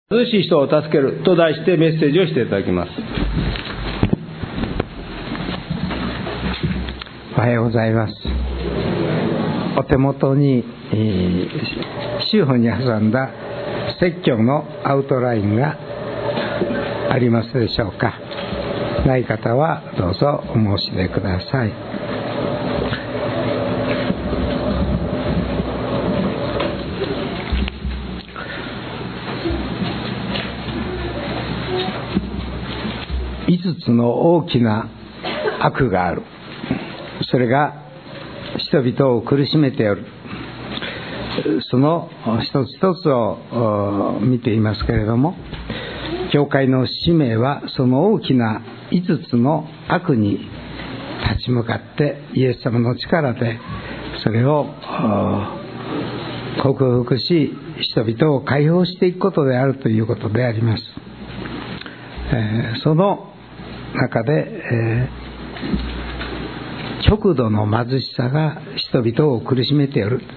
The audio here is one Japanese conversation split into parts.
貧しい人を助けると題してメッセージをしていただきます。 おはようございます。お手元に週報に挟んだ説教のアウトラインがありますでしょうか。ない方はどうぞお申し出ください。5つの大きな悪がある。それが人々を苦しめておる。その一つ一つを見ていますけれども、教会の使命はその大きな5つの悪に立ち向かってイエス様の力でそれを克服し、人々を解放していくことであるということであります。その中で、極度の貧しさが人々を苦しめている、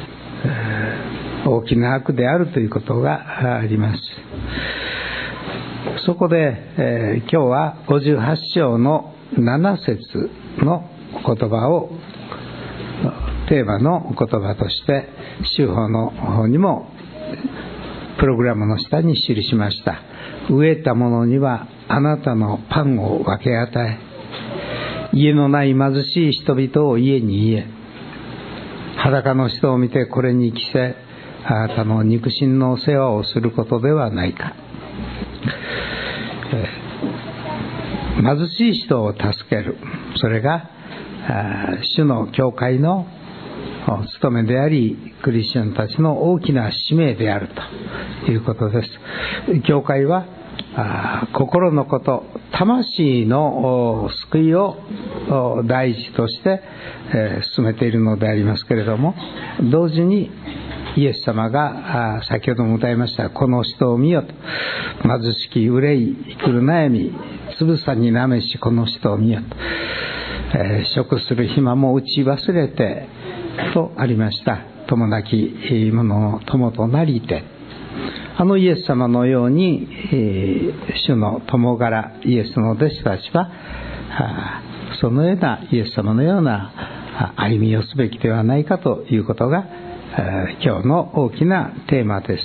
大きな悪であるということがあります。そこで、今日は58章の7節の言葉をテーマの言葉として週報の方にもプログラムの下に記しました。飢えた者にはあなたのパンを分け与え、家のない貧しい人々を家に入れ、裸の人を見てこれに着せ、あなたの肉親の世話をすることではないか。貧しい人を助ける、それが主の教会の務めであり、クリスチャンたちの大きな使命であるということです。教会は心のこと、魂の救いを第一として進めているのでありますけれども、同時にイエス様が先ほども歌いましたこの人を見よと、貧しき憂い生る悩みつぶさになめしこの人を見よと、食する暇も打ち忘れてとありました。友なき者の友となりて、イエス様のように、主の友柄イエスの弟子たちはそのようなイエス様のような歩みをすべきではないかということが今日の大きなテーマです。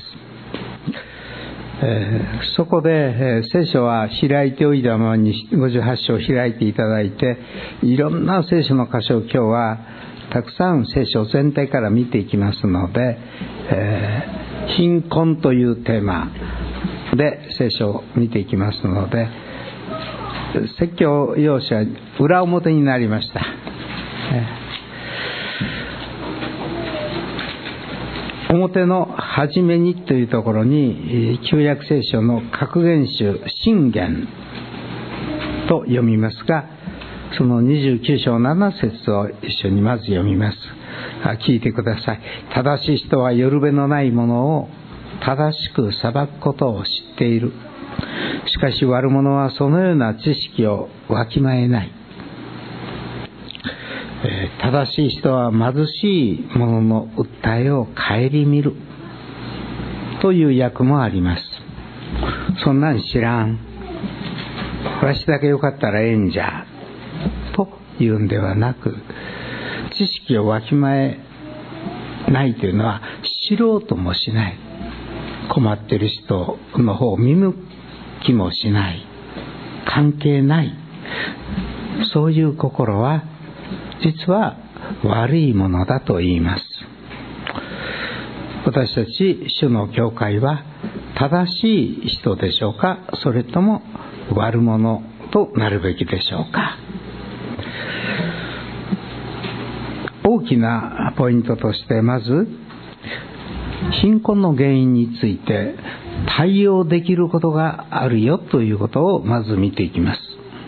そこで聖書は開いておいたままに58章を開いていただいて、いろんな聖書の箇所を今日はたくさん聖書全体から見ていきますので、貧困というテーマで聖書を見ていきますので、説教用紙は裏表になりました。表の初めにというところに旧約聖書の格言集箴言と読みますが、その29章7節を一緒にまず読みます。聞いてください。正しい人はよるべのないものを正しく裁くことを知っている。しかし悪者はそのような知識をわきまえない。正しい人は貧しい者の訴えを顧みるという訳もあります。そんなん知らん、わしだけよかったらええんじゃというんではなく、知識をわきまえないというのは知ろうともしない、困っている人の方を見向きもしない、関係ない、そういう心は実は悪いものだと言います。私たち主の教会は正しい人でしょうか、それとも悪者となるべきでしょうか。大きなポイントとして、まず貧困の原因について対応できることがあるよということをまず見ていきます。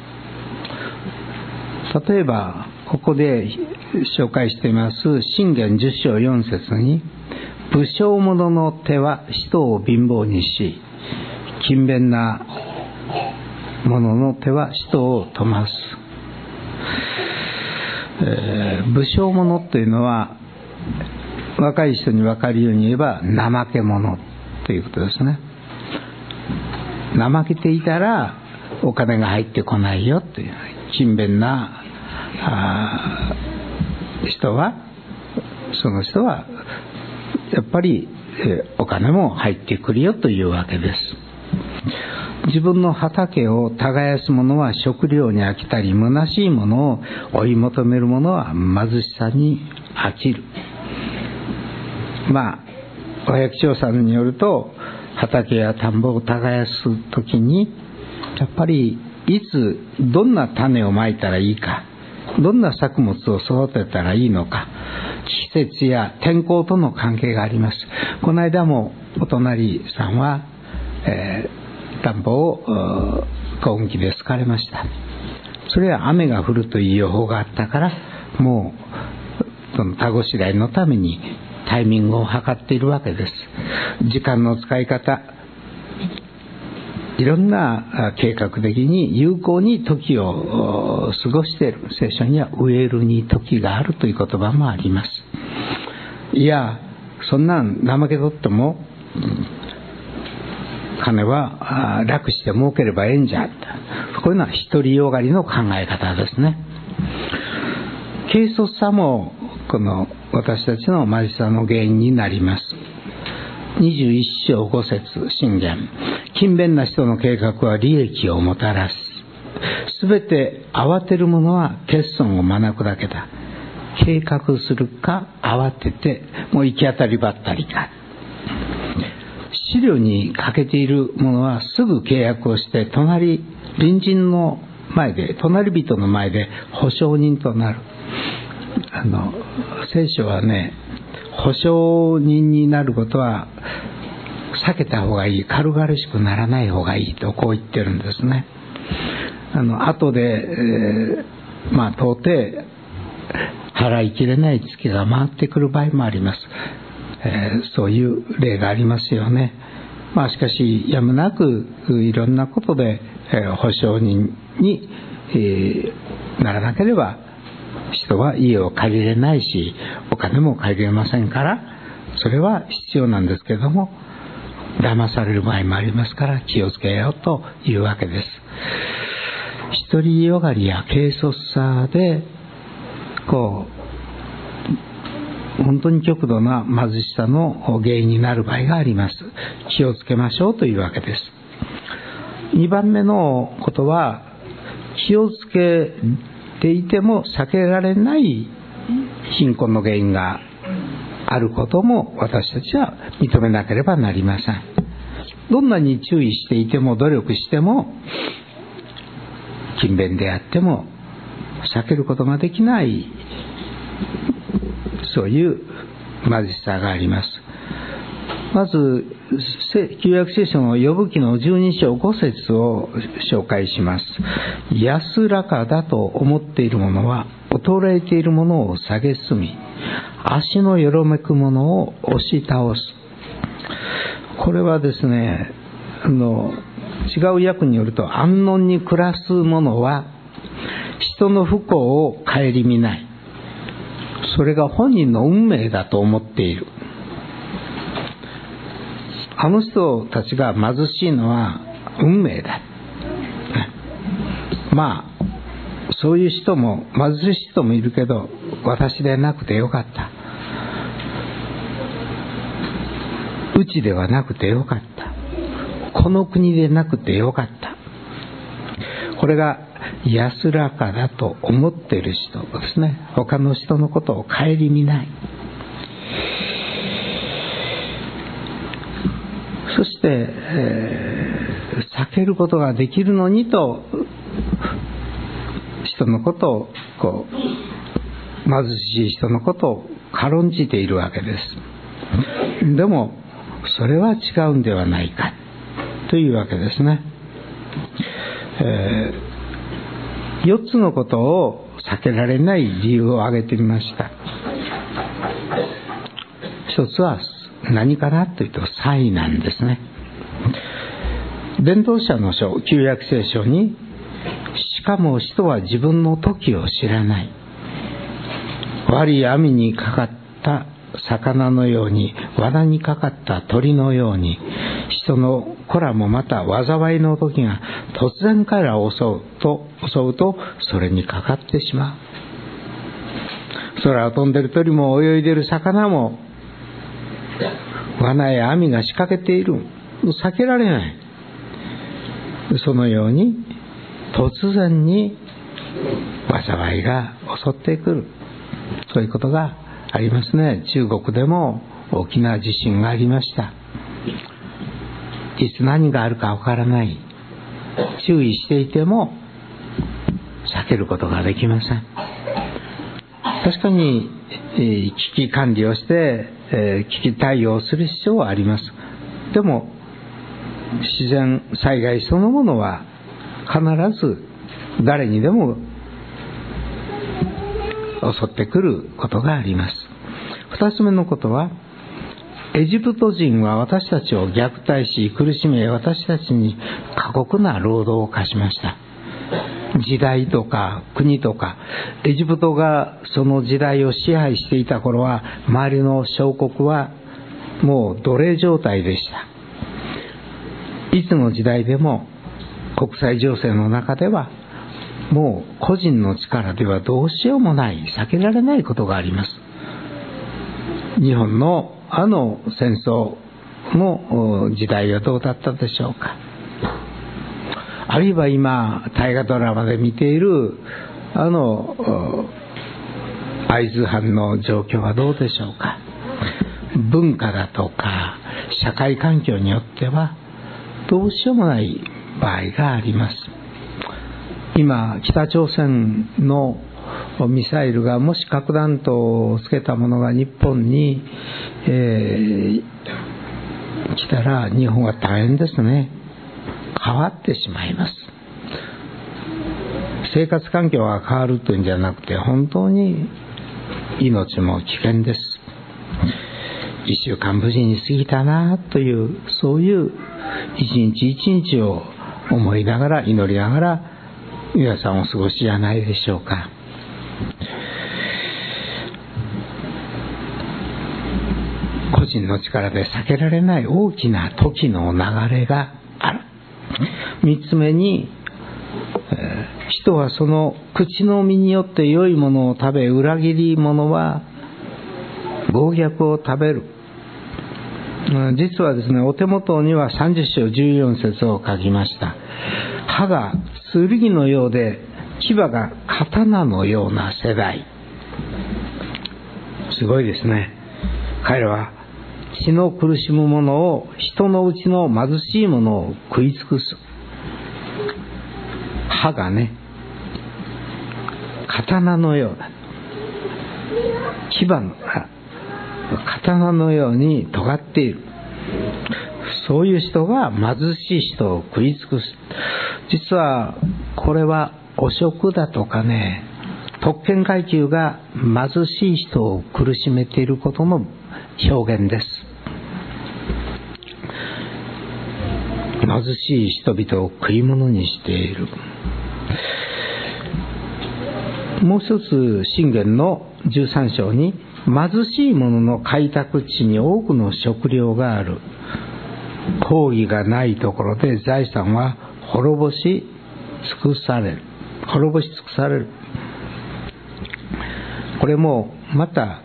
例えばここで紹介しています箴言10章4節に、不肖者の手は人を貧乏にし、勤勉な者の手は人を富ます。不肖者というのは若い人に分かるように言えば怠け者ということですね。 怠けていたらお金が入ってこないよという勤勉な人は、その人はやっぱりお金も入ってくるよというわけです。自分の畑を耕す者は食料に飽きたり、虚しいものを追い求める者は貧しさに飽きる。お百姓さんによると、畑や田んぼを耕すときにやっぱりいつどんな種をまいたらいいか、どんな作物を育てたらいいのか、季節や天候との関係があります。この間もお隣さんは、田んぼを耕運機で疲れました。それは雨が降るという予報があったから、もうその田ごしらえのためにタイミングを測っているわけです。時間の使い方、いろんな計画的に有効に時を過ごしている。聖書には植えるに時があるという言葉もあります。いや、そんなん怠けとっても金は楽して儲ければええんじゃ、こういうのは独りよがりの考え方ですね。軽率さもこの私たちの貧しさの原因になります。21章5節箴言、勤勉な人の計画は利益をもたらす。すべて慌てる者は欠損を学ぶだけだ。計画するか慌ててもう行き当たりばったりか。資料に欠けている者はすぐ契約をして隣人の前で、隣人の前で保証人となる。聖書はね、保証人になることは避けた方がいい、軽々しくならない方がいいとこう言ってるんですね。後で、到底払いきれない月が回ってくる場合もあります。そういう例がありますよね。しかしやむなくいろんなことで、保証人に、ならなければ人は家を借りれないし、お金も借りれませんから、それは必要なんですけれども、騙される場合もありますから気をつけようというわけです。独りよがりや軽率さで本当に極度な貧しさの原因になる場合があります。気をつけましょうというわけです。2番目のことは、気をつけていても避けられない貧困の原因があることも私たちは認めなければなりません。どんなに注意していても努力しても、勤勉であっても避けることができない、そういう貧しさがあります。まず旧約聖書のヨブ記の12章5節を紹介します。安らかだと思っている者は衰えている者を蔑み、足のよろめく者を押し倒す。これはですね、違う訳によると、安穏に暮らす者は人の不幸を顧みない。それが本人の運命だと思っている。あの人たちが貧しいのは運命だ。そういう人も貧しい人もいるけど、私でなくてよかった。うちではなくてよかった。この国でなくてよかった。これが安らかだと思っている人ですね。他の人のことを顧みない。そして、避けることができるのにと人のことを貧しい人のことを軽んじているわけです。でもそれは違うんではないかというわけですね。4つのことを避けられない理由を挙げてみました。一つは何かなというと、災難ですね。伝道者の書、旧約聖書に、しかも人は自分の時を知らない。悪い網にかかった魚のように、罠にかかった鳥のように、人の子らもまた災いの時が突然彼らを襲うとそれにかかってしまう。空を飛んでいる鳥も泳いでいる魚も罠や網が仕掛けている。避けられない。そのように突然に災いが襲ってくる。そういうことがありますね。中国でも大きな地震がありました。いつ何があるかわからない。注意していても避けることができません。確かに危機管理をして危機対応する必要はあります。でも自然災害そのものは必ず誰にでも襲ってくることがあります。二つ目のことは、エジプト人は私たちを虐待し苦しめ、私たちに過酷な労働を課しました。時代とか国とか、エジプトがその時代を支配していた頃は、周りの小国はもう奴隷状態でした。いつの時代でも国際情勢の中ではもう個人の力ではどうしようもない、避けられないことがあります。日本の戦争の時代はどうだったでしょうか。あるいは今大河ドラマで見ている会津藩の状況はどうでしょうか。文化だとか社会環境によってはどうしようもない場合があります。今北朝鮮のミサイルがもし核弾頭をつけたものが日本に、来たら日本は大変ですね。変わってしまいます。生活環境が変わるというんじゃなくて、本当に命も危険です。一週間無事に過ぎたなという、そういう一日一日を思いながら祈りながら皆さんお過ごしじゃないでしょうか。個人の力で避けられない大きな時の流れがある。三つ目に、人はその口の身によって良いものを食べ、裏切り者は暴虐を食べる。実はですね、お手元には30章14節を書きました。歯が剣のようで牙が刀のような世代。すごいですね。彼らは血の苦しむ者を、人のうちの貧しい者を食い尽くす。歯がね、刀のようだ。牙が刀のように尖っている。そういう人が貧しい人を食い尽くす。実はこれは汚職だとかね、特権階級が貧しい人を苦しめていることの表現です。貧しい人々を食い物にしている。もう一つ、箴言の13章に、貧しい者の開拓地に多くの食料がある。公義がないところで財産は滅ぼし尽くされる。これもまた、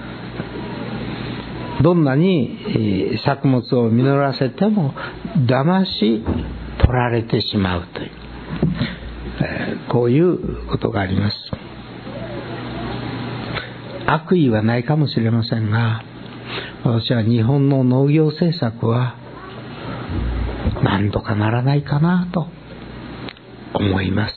どんなに作物を実らせても騙し取られてしまうという、こういうことがあります。悪意はないかもしれませんが、私は日本の農業政策は何とかならないかなと思います。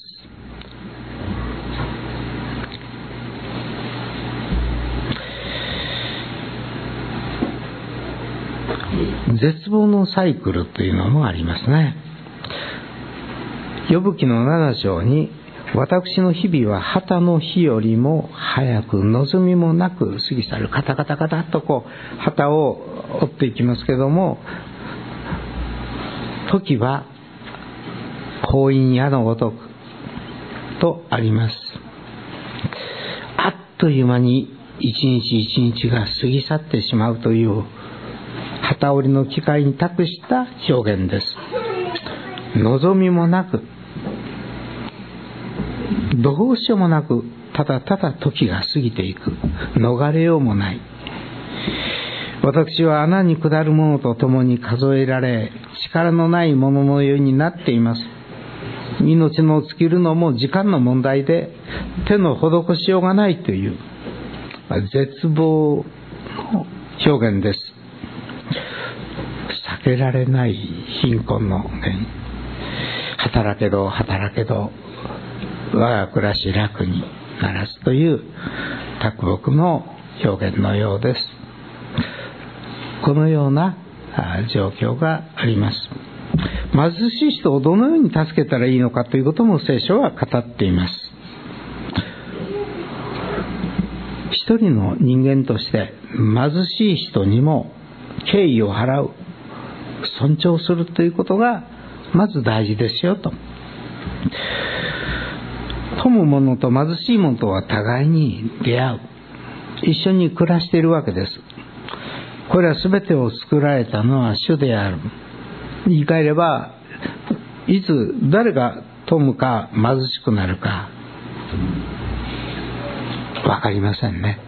絶望のサイクルというのもありますね。ヨブ記の7章に、私の日々は旗の日よりも早く望みもなく過ぎ去る。カタカタカタっと旗を折っていきますけども、時は光陰矢のごとくとあります。あっという間に一日一日が過ぎ去ってしまうという機織りの機械に託した表現です。望みもなく、どうしようもなく、ただただ時が過ぎていく。逃れようもない。私は穴に下るものと共に数えられ、力のないもののようになっています。命の尽きるのも時間の問題で、手の施しようがないという絶望の表現です。避けられない貧困の念。働けど働けど我が暮らし楽にならずという卓木の表現のようです。このような状況があります。貧しい人をどのように助けたらいいのかということも聖書は語っています。一人の人間として貧しい人にも敬意を払う、尊重するということがまず大事ですよと。富む者と貧しい者とは互いに出会う、一緒に暮らしているわけです。これは全てを作られたのは主である。言い換えれば、いつ誰が富むか貧しくなるか分かりませんね。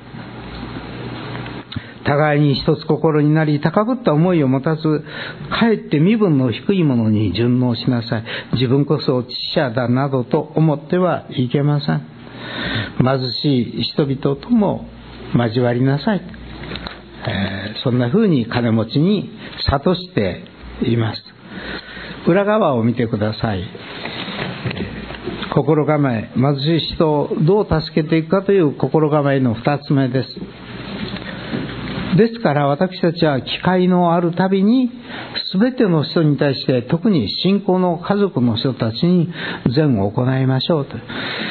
互いに一つ心になり、高ぶった思いを持たず、かえって身分の低いものに順応しなさい。自分こそ知者だなどと思ってはいけません。貧しい人々とも交わりなさい。そんな風に金持ちに諭しています。裏側を見てください。心構え、貧しい人をどう助けていくかという心構えの2つ目です。ですから私たちは機会のあるたびに全ての人に対して、特に信仰の家族の人たちに善を行いましょうと。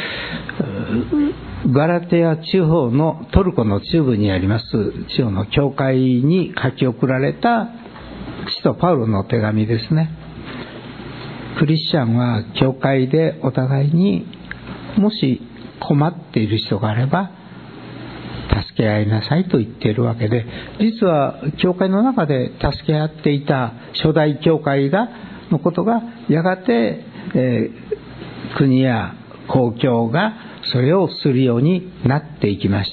ガラテヤ地方のトルコの中部にあります地方の教会に書き送られた使徒パウロの手紙ですね。クリスチャンは教会でお互いにもし困っている人があれば助け合いなさいと言っているわけで、実は教会の中で助け合っていた初代教会のことがやがて、国や公共がそれをするようになっていきました。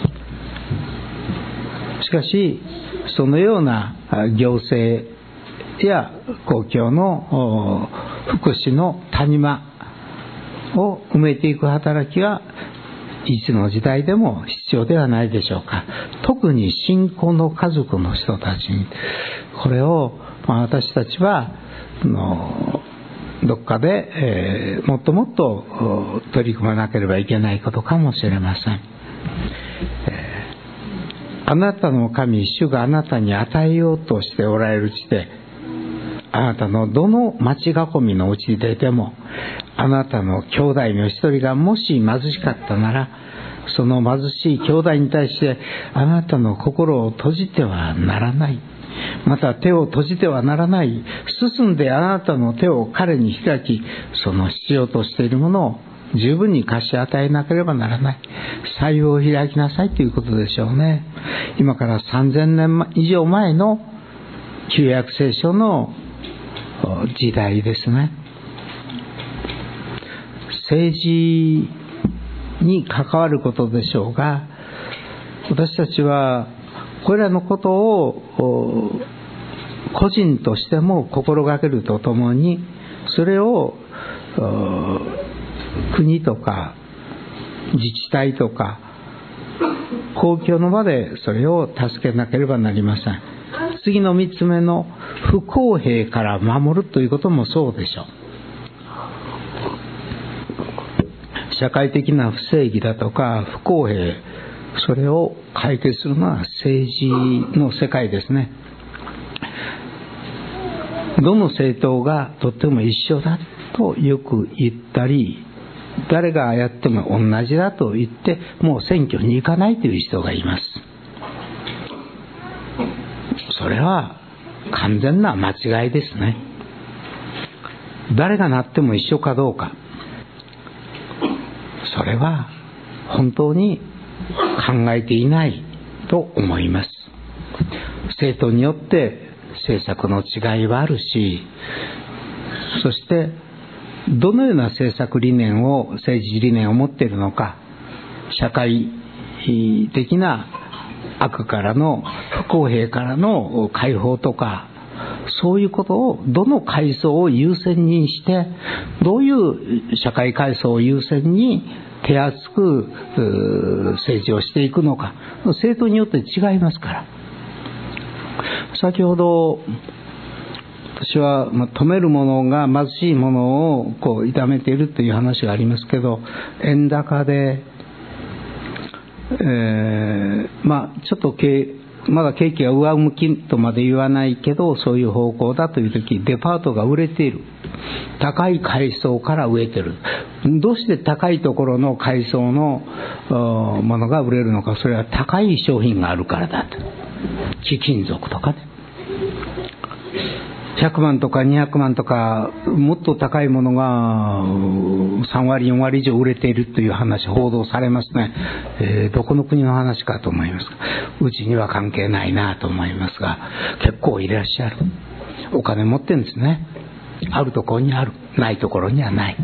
しかしそのような行政や公共の福祉の谷間を埋めていく働きがいつの時代でも必要ではないでしょうか。特に信仰の家族の人たちにこれを、私たちはどっかで、もっともっと取り組まなければいけないことかもしれません。あなたの神主があなたに与えようとしておられる地で、あなたのどの町囲みのうちででも、あなたの兄弟の一人がもし貧しかったなら、その貧しい兄弟に対してあなたの心を閉じてはならない。また手を閉じてはならない。進んであなたの手を彼に開き、その必要としているものを十分に貸し与えなければならない。財布を開きなさいということでしょうね。今から3000年以上前の旧約聖書の時代ですね。政治に関わることでしょうが、私たちはこれらのことを個人としても心がけるとともに、それを国とか自治体とか公共の場でそれを助けなければなりません。次の3つ目の不公平から守るということもそうでしょう。社会的な不正義だとか不公平、それを解決するのは政治の世界ですね。どの政党がとっても一緒だとよく言ったり、誰がやっても同じだと言ってもう選挙に行かないという人がいます。それは完全な間違いですね。誰がなっても一緒かどうか、それは本当に考えていないと思います。 政党によって政策の違いはあるし、そしてどのような政策理念を、政治理念を持っているのか、社会的な悪からの、不公平からの解放とか、そういうことをどの階層を優先にして、どういう社会階層を優先に手厚く政治をしていくのか、政党によって違いますから。先ほど私は止めるものが貧しいものを痛めているという話がありますけど、円高で、ちょっとまだ景気が上向きとまで言わないけど、そういう方向だという時、デパートが売れている。高い階層から売れている。どうして高いところの階層のものが売れるのか。それは高い商品があるからだと。貴金属とかね、100万とか200万とかもっと高いものが3割4割以上売れているという話報道されますね。どこの国の話かと思いますが、うちには関係ないなと思いますが、結構いらっしゃる。お金持ってるんですね。あるところにある、ないところにはない。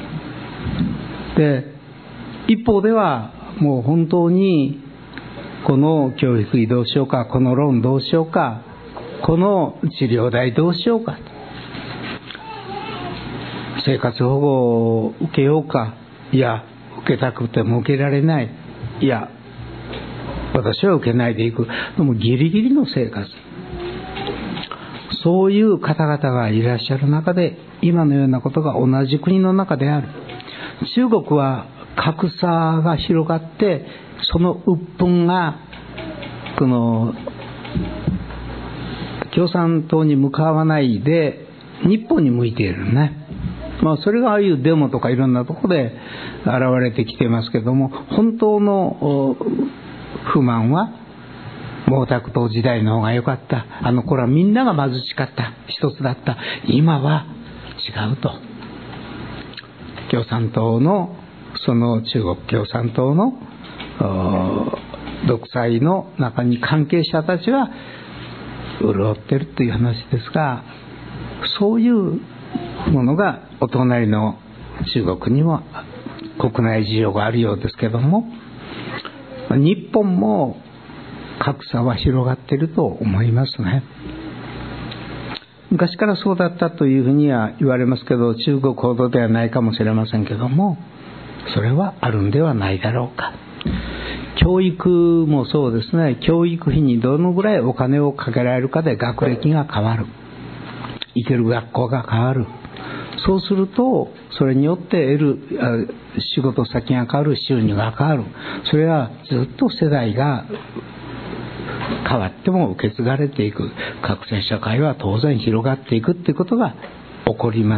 で、一方ではもう本当にこの教育費どうしようか、このローンどうしようか、この治療代どうしようか、生活保護を受けようか、いや受けたくても受けられない、いや私は受けないでいく、でもギリギリの生活、そういう方々がいらっしゃる中で、今のようなことが同じ国の中である。中国は格差が広がって、その鬱憤がこの共産党に向かわないで日本に向いているね。それがああいうデモとかいろんなところで現れてきていますけども、本当の不満は毛沢東時代の方が良かった、あの頃はみんなが貧しかった、一つだった、今は違うと。共産党のその中国共産党の独裁の中に関係者たちは潤ってるという話ですが、そういうものがお隣の中国にも国内事情があるようですけども、日本も格差は広がっていると思いますね。昔からそうだったというふうには言われますけど、中国ほどではないかもしれませんけども、それはあるんではないだろうか。教育もそうですね。教育費にどのぐらいお金をかけられるかで学歴が変わる、行ける学校が変わる。そうするとそれによって得る仕事先が変わる、収入が変わる。それはずっと世代が変わっても受け継がれていく。格差社会は当然広がっていくということが起こります。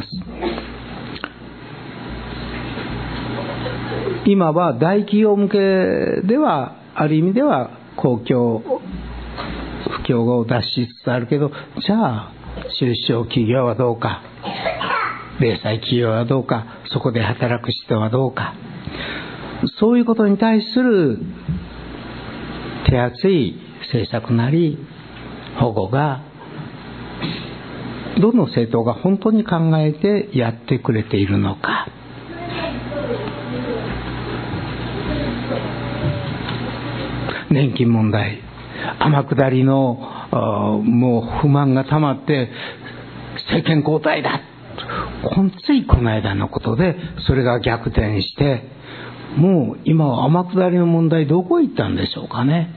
今は大企業向けではある意味では公共不況を脱しつつあるけど、じゃあ中小企業はどうか、零細企業はどうか、そこで働く人はどうか、そういうことに対する手厚い政策なり保護がどの政党が本当に考えてやってくれているのか。年金問題、天下りのもう不満が溜まって政権交代だ、ついこの間のことでそれが逆転して、もう今は天下りの問題どこ行ったんでしょうかね。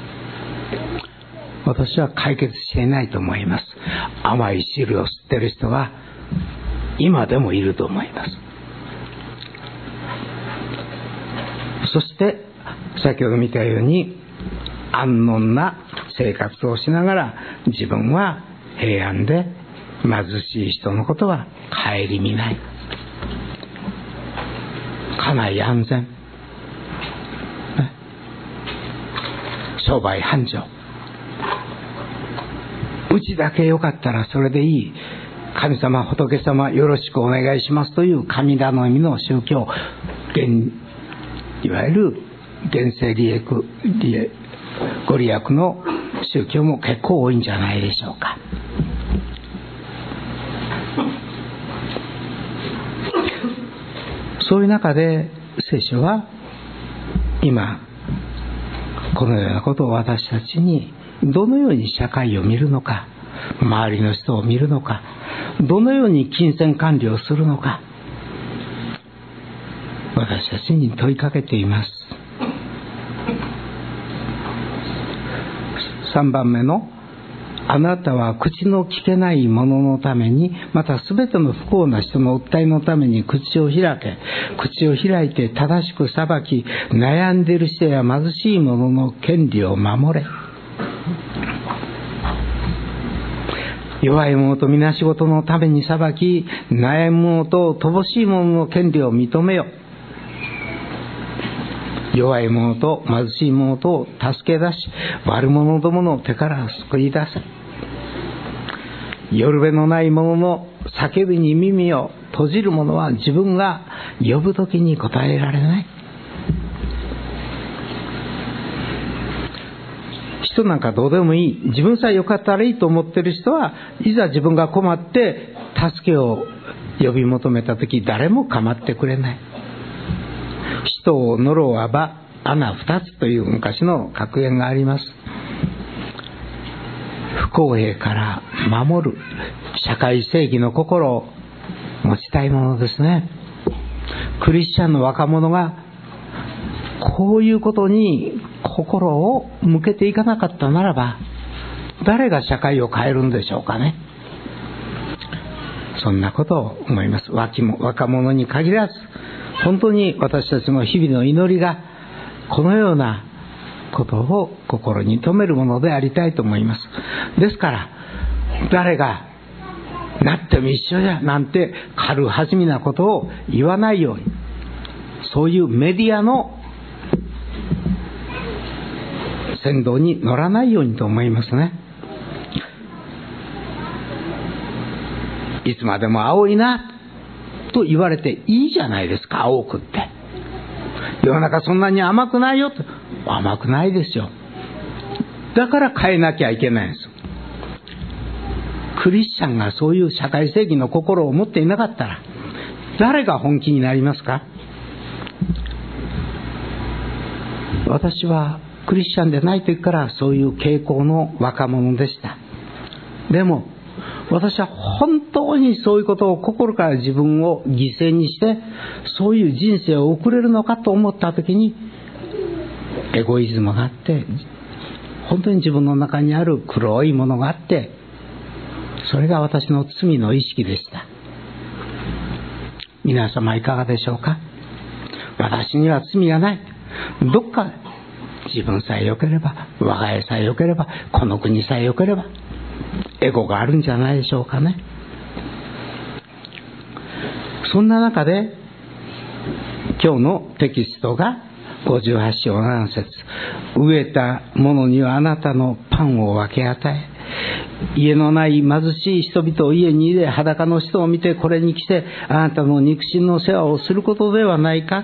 私は解決していないと思います。甘い汁を吸ってる人は今でもいると思います。そして先ほど見たように安穏な生活をしながら、自分は平安で貧しい人のことは顧みない、家内安全、商売繁盛、うちだけよかったらそれでいい、神様仏様よろしくお願いしますという神頼みの宗教、いわゆる現世利益ご利益の宗教も結構多いんじゃないでしょうか。そういう中で聖書は今このようなことを私たちにどのように社会を見るのか、周りの人を見るのか、どのように金銭管理をするのか、私たちに問いかけています。3番目の、あなたは口の聞けない者のために、またすべての不幸な人の訴えのために口を開け、口を開いて正しく裁き、悩んでいる人や貧しい者の権利を守れ。弱い者と皆仕事のために裁き、悩む者と乏しい者の権利を認めよ。弱い者と貧しい者と助け出し、悪者どもの手から救い出せ。よるべのない者の叫びに耳を閉じる者は自分が呼ぶときに答えられない。人なんかどうでもいい、自分さえよかったらいいと思っている人は、いざ自分が困って助けを呼び求めたとき、誰も構ってくれない。人を呪わば穴二つという昔の格言があります。不公平から守る社会正義の心を持ちたいものですね。クリスチャンの若者がこういうことに心を向けていかなかったならば、誰が社会を変えるんでしょうかね。そんなことを思います。若者に限らず、本当に私たちの日々の祈りがこのようなことを心に留めるものでありたいと思います。ですから誰がなっても一緒やなんて軽はずみなことを言わないように、そういうメディアの先導に乗らないようにと思いますね。いつまでも青いなと言われていいじゃないですか。青くって世の中そんなに甘くないよと。甘くないですよ。だから変えなきゃいけないんです。クリスチャンがそういう社会正義の心を持っていなかったら誰が本気になりますか。私はクリスチャンでない時からそういう傾向の若者でした。でも私は本当にそういうことを心から自分を犠牲にしてそういう人生を送れるのかと思った時に、エゴイズムがあって、本当に自分の中にある黒いものがあって、それが私の罪の意識でした。皆様いかがでしょうか。私には罪がない。どっか自分さえ良ければ、我が家さえ良ければ、この国さえ良ければ、エゴがあるんじゃないでしょうかね。そんな中で今日のテキストが58章7節、飢えた者にはあなたのパンを分け与え、家のない貧しい人々を家に入れ、裸の人を見てこれに着せ、あなたの肉親の世話をすることではないか。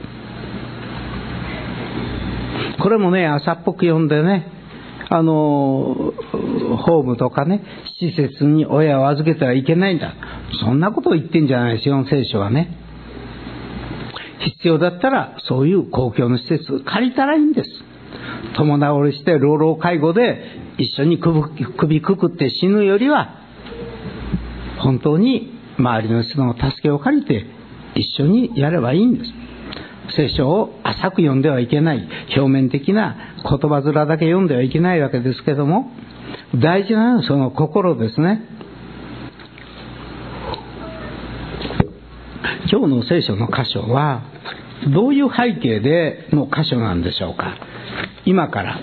これもね、朝っぽく読んでね、ホームとかね、施設に親を預けてはいけないんだ、そんなことを言ってんじゃないですよ、聖書はね。必要だったらそういう公共の施設借りたらいいんです。共倒れして老老介護で一緒に首くくって死ぬよりは、本当に周りの人の助けを借りて一緒にやればいいんです。聖書を浅く読んではいけない、表面的な言葉面だけ読んではいけないわけですけども、大事なのはその心ですね。今日の聖書の箇所はどういう背景での箇所なんでしょうか。今から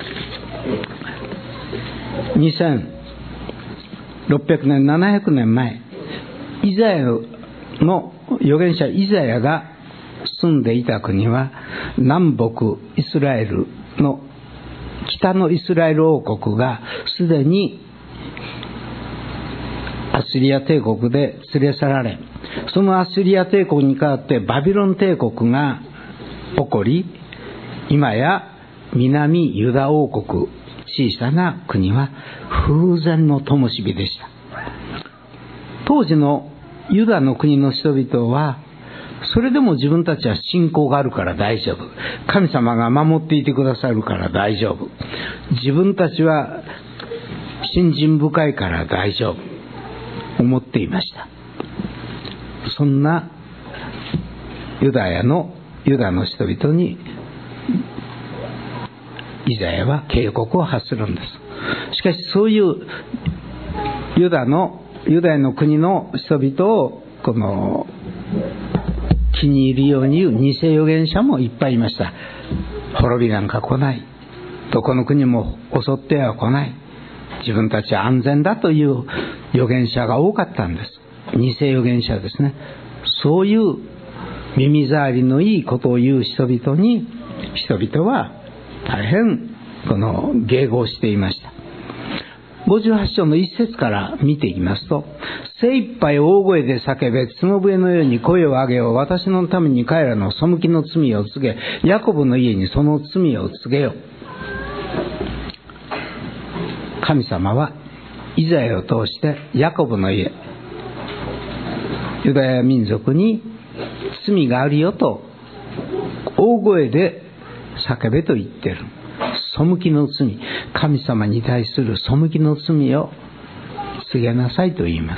2600年700年前、イザヤの預言者イザヤが住んでいた国は南北イスラエルの北のイスラエル王国がすでにアスリア帝国で連れ去られ、そのアスリア帝国に代わってバビロン帝国が起こり、今や南ユダ王国小さな国は風前の灯火でした。当時のユダの国の人々は、それでも自分たちは信仰があるから大丈夫、神様が守っていてくださるから大丈夫、自分たちは信心深いから大丈夫、思っていました。そんなユダの人々にイザヤは警告を発するんです。しかしそういうユダの国の人々をこの気に入るように言う偽預言者もいっぱいいました。滅びなんか来ない、どこの国も襲っては来ない、自分たちは安全だという預言者が多かったんです。偽預言者ですね。そういう耳障りのいいことを言う人々に、人々は大変この迎合していました。58章の一節から見ていきますと、精一杯大声で叫べ、角笛のように声を上げよう、私のために彼らの背きの罪を告げ、ヤコブの家にその罪を告げよう。神様はイザヤを通してヤコブの家、ユダヤ民族に罪があるよと大声で叫べと言っている。背きの罪、神様に対する背きの罪を告げなさいと言います。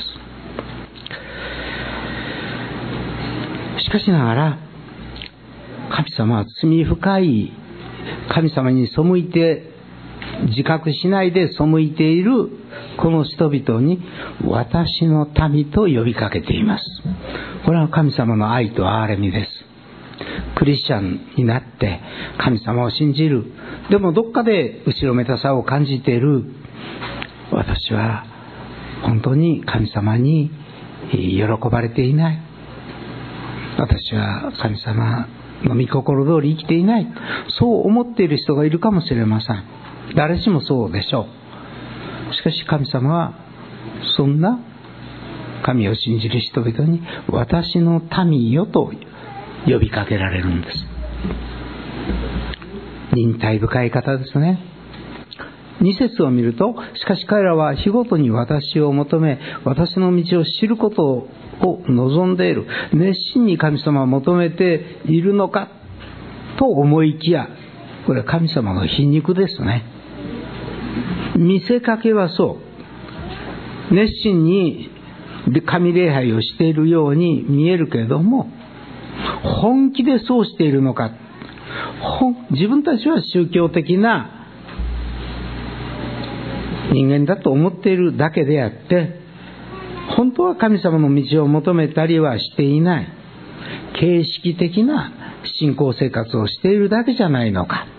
しかしながら神様は罪深い、神様に背いて自覚しないで背いているこの人々に私の民と呼びかけています。これは神様の愛と憐れみです。クリスチャンになって神様を信じる、でもどっかで後ろめたさを感じている私は本当に神様に喜ばれていない、私は神様の御心通り生きていない、そう思っている人がいるかもしれません。誰しもそうでしょう。しかし神様はそんな神を信じる人々に私の民よと呼びかけられるんです。忍耐深い方ですね。2節を見ると、しかし彼らは日ごとに私を求め、私の道を知ることを望んでいる。熱心に神様を求めているのかと思いきや、これは神様の皮肉ですね。見せかけはそう、熱心に神礼拝をしているように見えるけれども、本気でそうしているのか、自分たちは宗教的な人間だと思っているだけであって、本当は神様の道を求めたりはしていない、形式的な信仰生活をしているだけじゃないのか。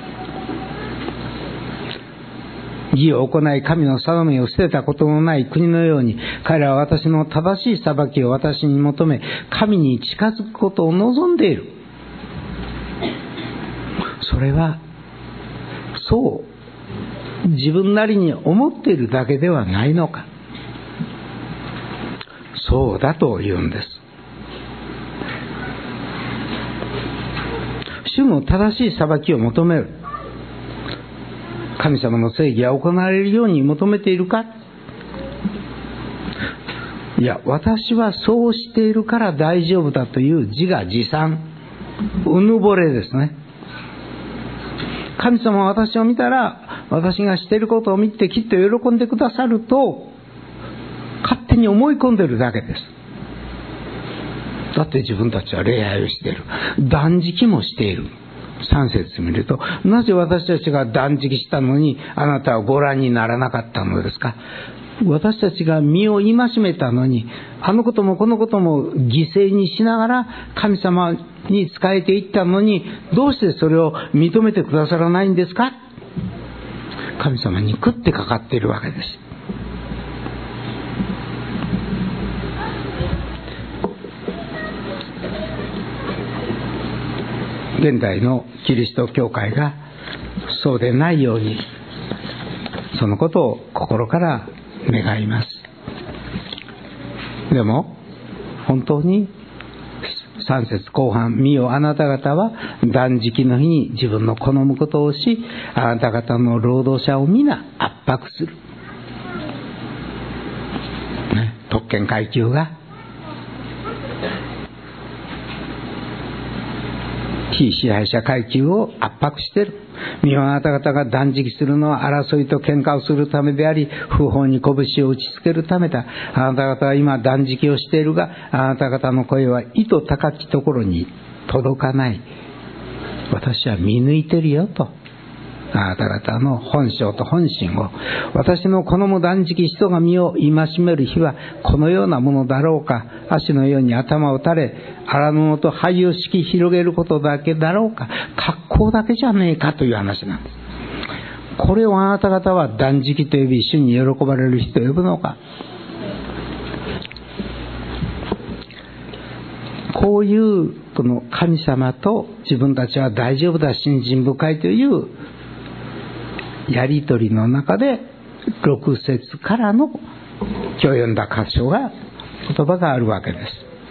義を行い神の定めを捨てたことのない国のように、彼らは私の正しい裁きを私に求め、神に近づくことを望んでいる。それはそう自分なりに思っているだけではないのか。そうだと言うんです。主の正しい裁きを求める、神様の正義が行われるように求めているか。いや、私はそうしているから大丈夫だという自画自賛、うぬぼれですね。神様は私を見たら、私がしていることを見てきっと喜んでくださると勝手に思い込んでいるだけです。だって自分たちは礼拝をしている、断食もしている。3節見ると、なぜ私たちが断食したのにあなたはご覧にならなかったのですか。私たちが身を戒めたのに、あのこともこのことも犠牲にしながら神様に仕えていったのに、どうしてそれを認めてくださらないんですか。神様に食ってかかっているわけです。現代のキリスト教会がそうでないように、そのことを心から願います。でも本当に 3節後半、見よあなた方は断食の日に自分の好むことをし、あなた方の労働者を皆圧迫する、特権階級が非支配者階級を圧迫している。見よあなた方が断食するのは争いと喧嘩をするためであり、不法に拳を打ちつけるためだ。あなた方は今断食をしているが、あなた方の声は糸高きところに届かない。私は見抜いてるよと。あなた方の本性と本心を、私の好む断食人が身を戒める日はこのようなものだろうか。足のように頭を垂れ、荒布と灰を敷き広げることだけだろうか。格好だけじゃねえかという話なんです。これをあなた方は断食と呼び、主に喜ばれる日と呼ぶのか。こういうこの神様と自分たちは大丈夫だ、信心深いというやりとりの中で、6節からの今日読んだ箇所が言葉があるわけです。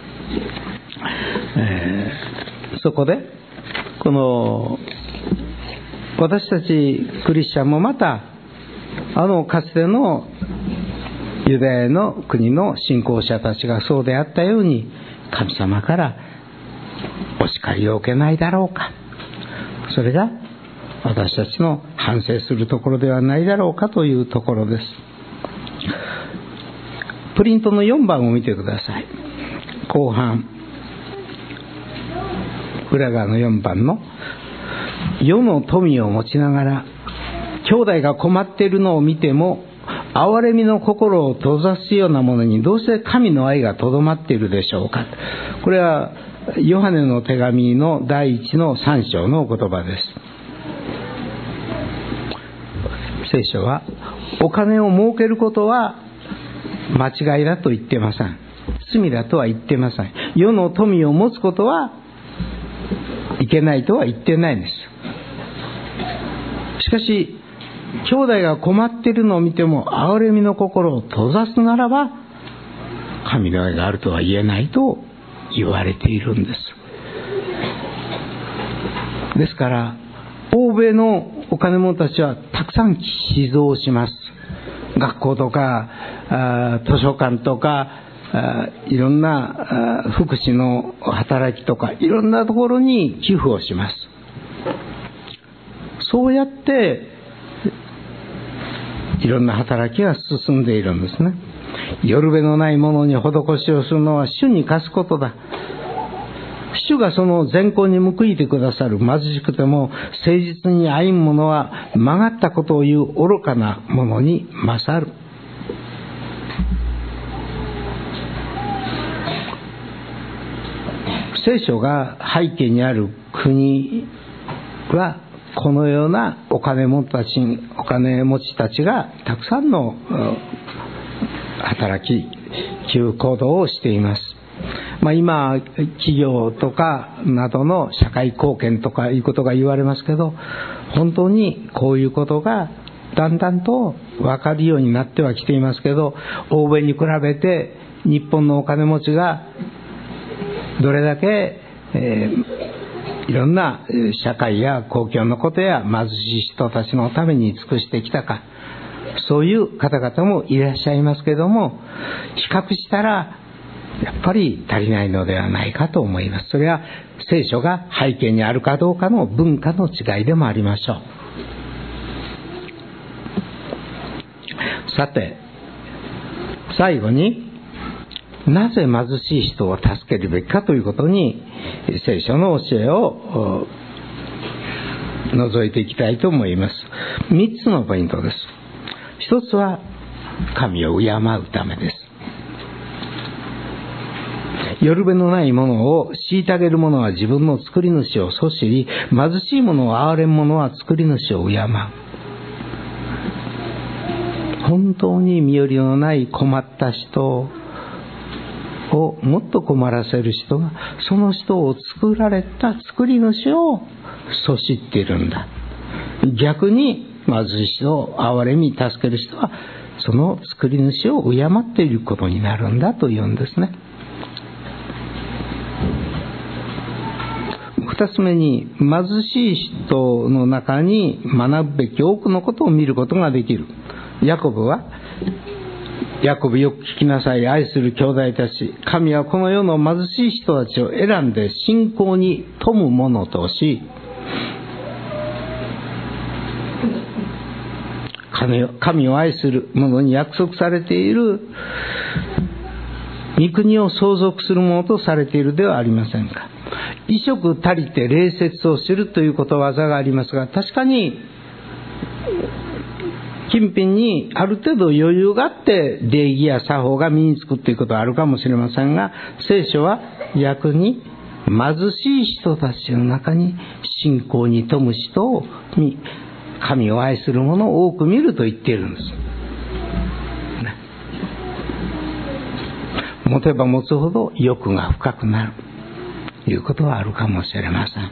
そこでこの私たちクリスチャンもまたかつてのユダヤの国の信仰者たちがそうであったように、神様からお叱りを受けないだろうか。それが私たちの反省するところではないだろうかというところです。プリントの4番を見てください。後半裏側の4番の、世の富を持ちながら兄弟が困っているのを見ても憐れみの心を閉ざすようなものにどうして神の愛がとどまっているでしょうか。これはヨハネの手紙の第1の3章の言葉です。聖書はお金を儲けることは間違いだと言ってません。罪だとは言ってません。世の富を持つことはいけないとは言ってないんです。しかし兄弟が困っているのを見ても憐れみの心を閉ざすならば、神の愛があるとは言えないと言われているんです。ですから欧米のお金持ちたちはたくさん寄贈をします。学校とか図書館とかいろんな福祉の働きとかいろんなところに寄付をします。そうやっていろんな働きが進んでいるんですね。よるべのないものに施しをするのは主に課すことだ。主がその善行に報いてくださる。貧しくても誠実に歩む者は曲がったことを言う愚かなものに勝る。聖書が背景にある国はこのようなお金持ちたちがたくさんの働き行動をしています。今企業とかなどの社会貢献とかいうことが言われますけど、本当にこういうことがだんだんと分かるようになってはきていますけど、欧米に比べて日本のお金持ちがどれだけ、いろんな社会や公共のことや貧しい人たちのために尽くしてきたか、そういう方々もいらっしゃいますけども、比較したらやっぱり足りないのではないかと思います。それは聖書が背景にあるかどうかの文化の違いでもありましょう。さて最後に、なぜ貧しい人を助けるべきかということに聖書の教えを覗いていきたいと思います。3つのポイントです。1つは神を敬うためです。よるべのないものを虐げる者は自分の作り主をそしり、貧しい者を憐れむ者は作り主を敬う。本当に身寄りのない困った人をもっと困らせる人が、その人を作られた作り主をそしっているんだ。逆に貧しい人を憐れみ助ける人はその作り主を敬っていることになるんだというんですね。 二つ目に、貧しい人の中に学ぶべき多くのことを見ることができる。ヤコブは、ヤコブよく聞きなさい、愛する兄弟たち。神はこの世の貧しい人たちを選んで信仰に富む者とし、神を愛する者に約束されている御国を相続するものとされているではありませんか。衣食足りて礼節をするということわざがありますが、確かに近辺にある程度余裕があって礼儀や作法が身につくということはあるかもしれませんが、聖書は逆に貧しい人たちの中に信仰に富む人を神を愛する者を多く見ると言っているんです。持てば持つほど欲が深くなるということはあるかもしれません。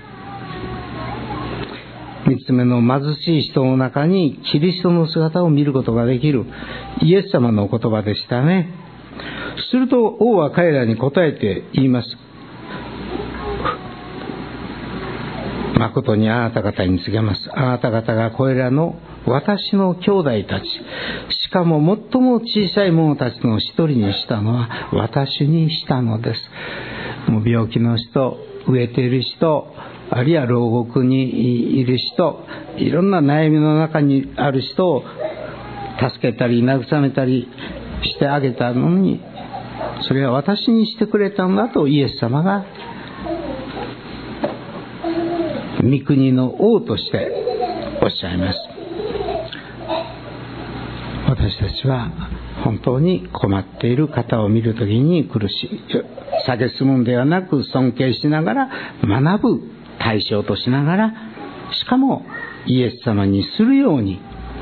三つ目の貧しい人の中にキリストの姿を見ることができるイエス様の言葉でしたね。すると王は彼らに答えて言います。誠にあなた方に告げます。あなた方がこれらの私の兄弟たち、しかも最も小さい者たちの一人にしたのは私にしたのです。もう病気の人、飢えている人、あるいは牢獄にいる人、いろんな悩みの中にある人を助けたり慰めたりしてあげたのに、それは私にしてくれたんだとイエス様が御国の王としておっしゃいます。私たちは本当に困っている方を見るときに苦しい、蔑むんではなく尊敬しながら学ぶ対象としながら、しかもイエス様にするように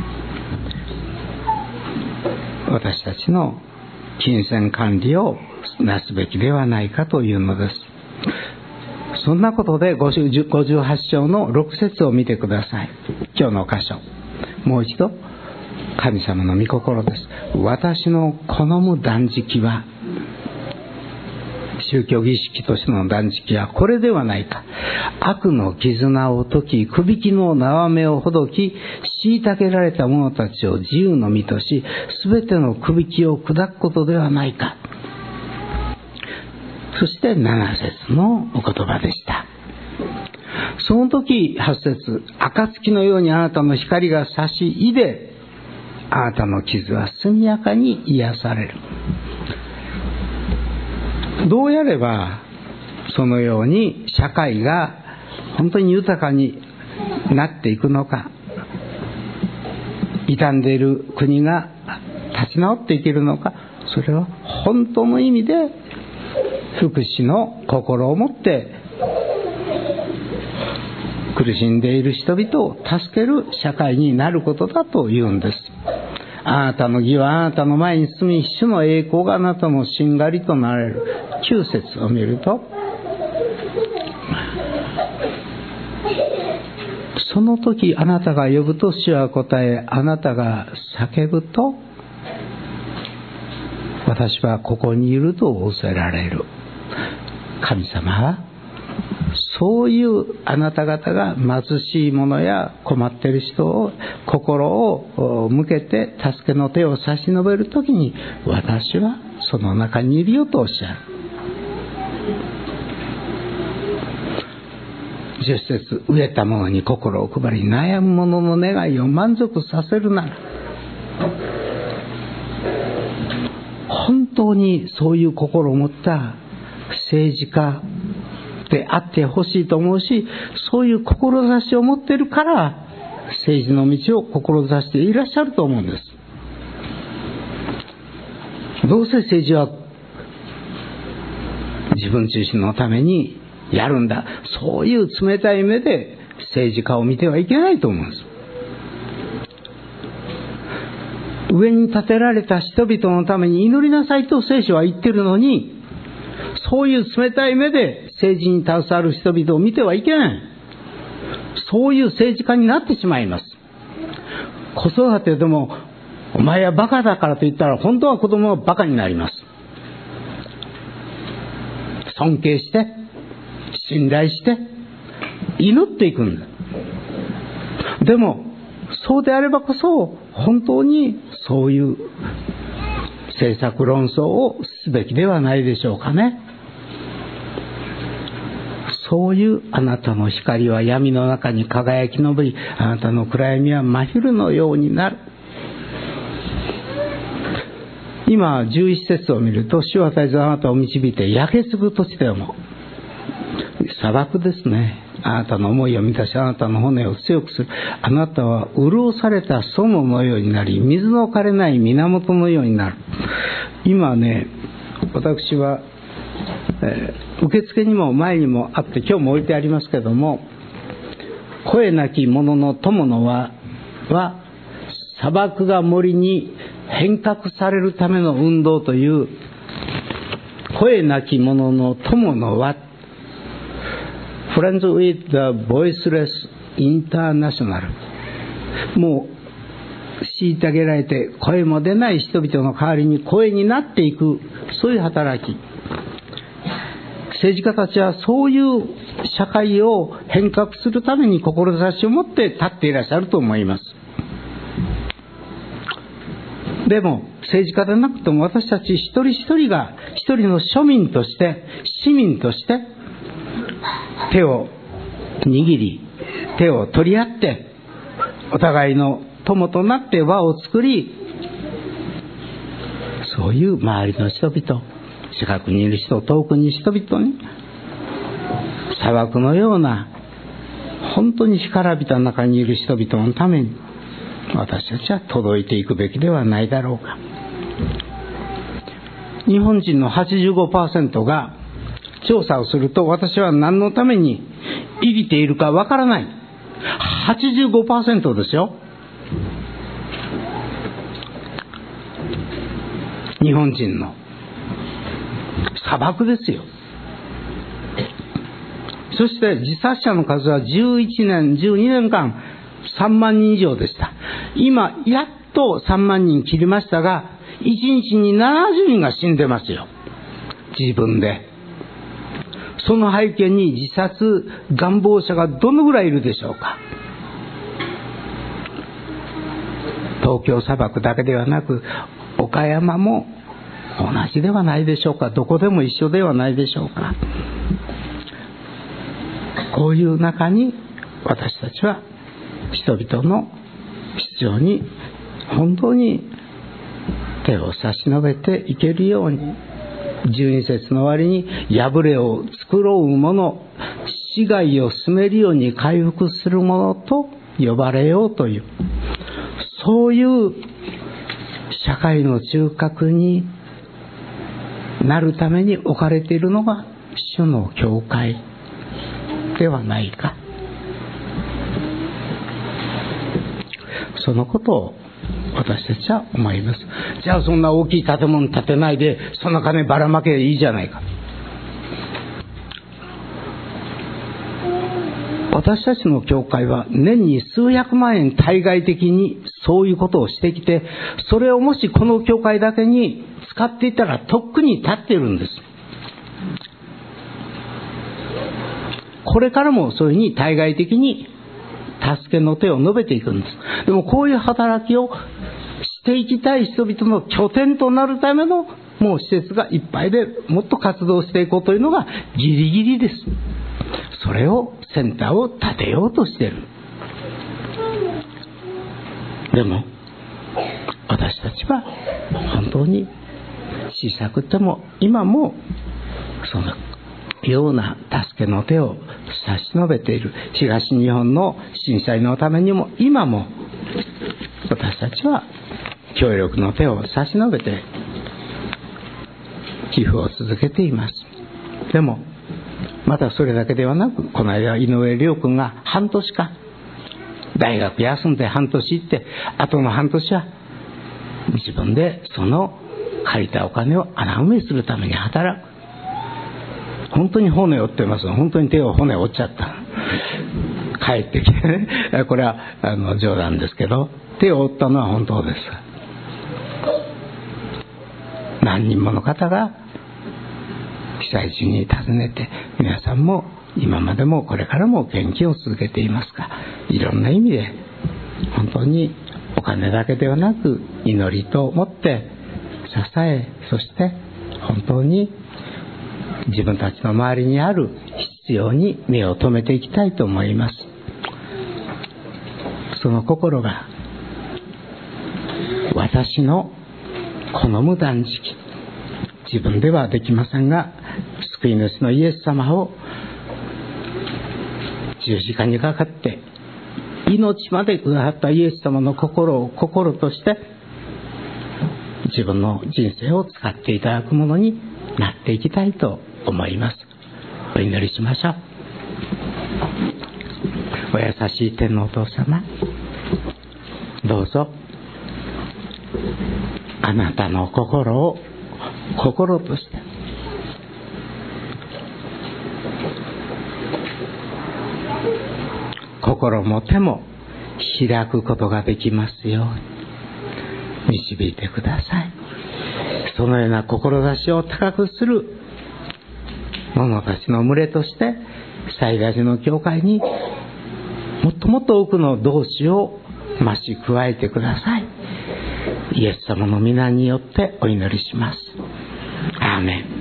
私たちの金銭管理をなすべきではないかというのです。そんなことで58章の6節を見てください。今日の箇所、もう一度、神様の御心です。私の好む断食は、宗教儀式としての断食はこれではないか。悪の絆を解き、くびきの縄目をほどき、虐げられた者たちを自由の身とし、すべてのくびきを砕くことではないか。そして7節のお言葉でした。その時8節、暁のようにあなたの光が差し入れ、あなたの傷は速やかに癒される。どうやればそのように社会が本当に豊かになっていくのか、傷んでいる国が立ち直っていけるのか、それは本当の意味で福祉の心を持って苦しんでいる人々を助ける社会になることだというんです。あなたの義はあなたの前に進み、主の栄光があなたのしんがりとなれる。9節を見ると、その時あなたが呼ぶと主は答え、あなたが叫ぶと私はここにいると仰せられる。神様はそういうあなた方が貧しい者や困っている人を心を向けて助けの手を差し伸べるときに、私はその中にいるよとおっしゃる。10節、飢えた者に心を配り、悩む者の願いを満足させるなら。本当にそういう心を持った政治家であってほしいと思うし、そういう志を持っているから政治の道を志していらっしゃると思うんです。どうせ政治は自分中心のためにやるんだ、そういう冷たい目で政治家を見てはいけないと思うんです。上に立てられた人々のために祈りなさいと聖書は言ってるのに、そういう冷たい目で政治に携わる人々を見てはいけない。そういう政治家になってしまいます。子育てでもお前はバカだからと言ったら、本当は子供はバカになります。尊敬して信頼して祈っていくんだ。でもそうであればこそ本当にそういう政策論争をすべきではないでしょうかね。そういうあなたの光は闇の中に輝き昇り、あなたの暗闇は真昼のようになる。今11節を見ると、主は絶えずあなたを導いて焼けつく土地でも砂漠ですね。あなたの思いを満たし、あなたの骨を強くする。あなたは潤された園のようになり、水の枯れない源のようになる。今ね、私は、受付にも前にもあって、今日も置いてありますけども、声なき者の友の輪は砂漠が森に変革されるための運動という、声なき者の友の輪、Friends with the Voiceless International、 もう虐げられて声も出ない人々の代わりに声になっていく、そういう働き。政治家たちはそういう社会を変革するために志を持って立っていらっしゃると思います。でも政治家でなくても、私たち一人一人が一人の庶民として、市民として手を握り、手を取り合って、お互いの友となって輪を作り、そういう周りの人々、近くにいる人、遠くにいる人々に、砂漠のような本当に干からびた中にいる人々のために、私たちは届いていくべきではないだろうか。日本人の 85% が調査をすると、私は何のために生きているかわからない。 85% ですよ。日本人の砂漠ですよ。そして自殺者の数は11年12年間3万人以上でした。今やっと3万人切りましたが、1日に70人が死んでますよ、自分で。その背景に自殺願望者がどのぐらいいるでしょうか。東京砂漠だけではなく、岡山も同じではないでしょうか。どこでも一緒ではないでしょうか。こういう中に私たちは人々の必要に本当に手を差し伸べていけるように、12節の終わりに破れを作ろう者、死骸を進めるように回復する者と呼ばれようという、そういう社会の中核になるために置かれているのが主の教会ではないか。そのことを私たちは思います。じゃあそんな大きい建物建てないで、その金ばらまけでいいじゃないか。私たちの教会は年に数百万円対外的にそういうことをしてきて、それをもしこの教会だけに使っていたらとっくに立っているんです。これからもそういうふうに対外的に助けの手を述べていくんです。でもこういう働きをしていきたい人々の拠点となるためのもう施設がいっぱいで、もっと活動していこうというのがギリギリです。それをセンターを建てようとしている。でも私たちは本当に小さくても今もそのような助けの手を差し伸べている。東日本の震災のためにも今も私たちは協力の手を差し伸べて寄付を続けています。でもまたそれだけではなく、この間井上亮君が半年間大学休んで半年行って、あとの半年は自分でその借りたお金を穴埋めするために働く。本当に骨折ってます。本当に手を骨折っちゃった。帰ってきてね、これは冗談ですけど、手を折ったのは本当です。何人もの方が被災地に訪ねて、皆さんも今までもこれからも献金を続けていますが、いろんな意味で本当にお金だけではなく祈りと持って支え、そして本当に自分たちの周りにある必要に目を留めていきたいと思います。その心が私の好む断食、自分ではできませんが救い主のイエス様を十字架にかかって命までくださったイエス様の心を心として自分の人生を使っていただくものになっていきたいと思います。お祈りしましょう。お優しい天のお父様、どうぞあなたの心を心として心も手も開くことができますように導いてください。そのような志を高くする者たちの群れとして最大寺の教会にもっともっと多くの同志を増し加えてください。イエス様の皆によってお祈りします。アーメン。